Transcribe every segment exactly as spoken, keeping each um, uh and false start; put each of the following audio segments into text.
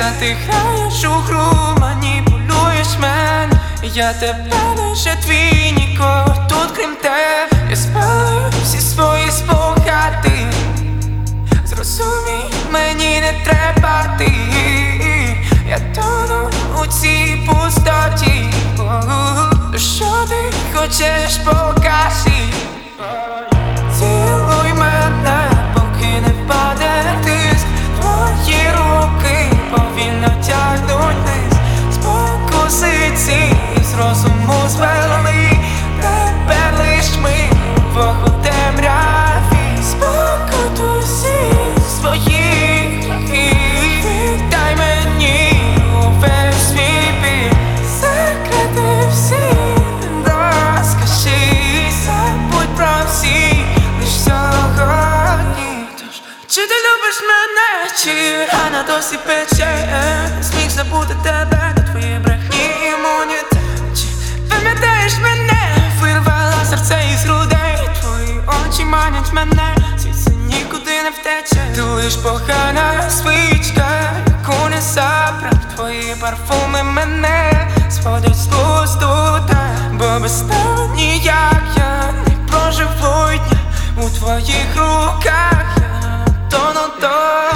ти граєш у гру, маніпулюєш мене. Я тебе лише твій, нікого тут крім тебе. Я спалив всі свої спогади. Зрозумій, мені не треба ти. Я тону у цій пустоті. Що ти хочеш, покажи. Цілуй мене, поки не впаде тиск. Твої руки повільно тягнуть вниз. Спокусиці з розуму звели. Тепер лиш ми вдвох у темряві. Спокутуй всі свої гріхи. Віддай мені увесь свій біль. Секрети всі розкажи. Забудь про всі лиш сьогодні. Тож, чи ти любиш мене, чи рана досі пече? Зміг забути тебе, на твої брехні імунітет. Чи пам'ятаєш мене? Вирвала серце із грудей. Твої очі манять мене, звідси нікуди не втече. Ти лиш погана свічка, яку не забрав. Твої парфуми мене зводять з глузду. Бо без тебе ніяк я не проживу дня. У твоїх руках я тону до.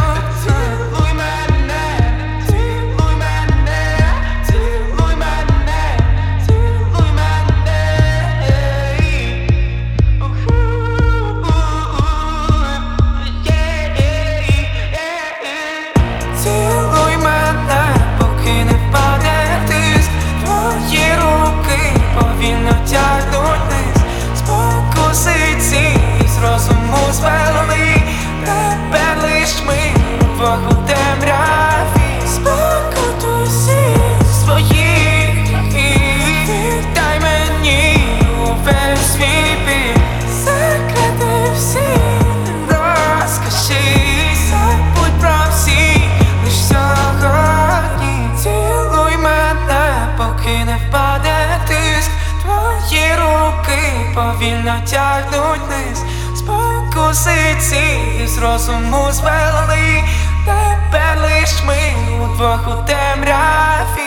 Тепер лиш ми вдвох у темряві. Спокутуй всі свої гріхи. Віддай мені увесь свій біль. Секрети всі розкажи. Забудь про всі лиш сьогодні. Цілуй мене, поки не впаде тиск. Твої руки повільно тягнуть вниз. Спокусиці з розуму звели. Тепер лиш ми удвох у темряві.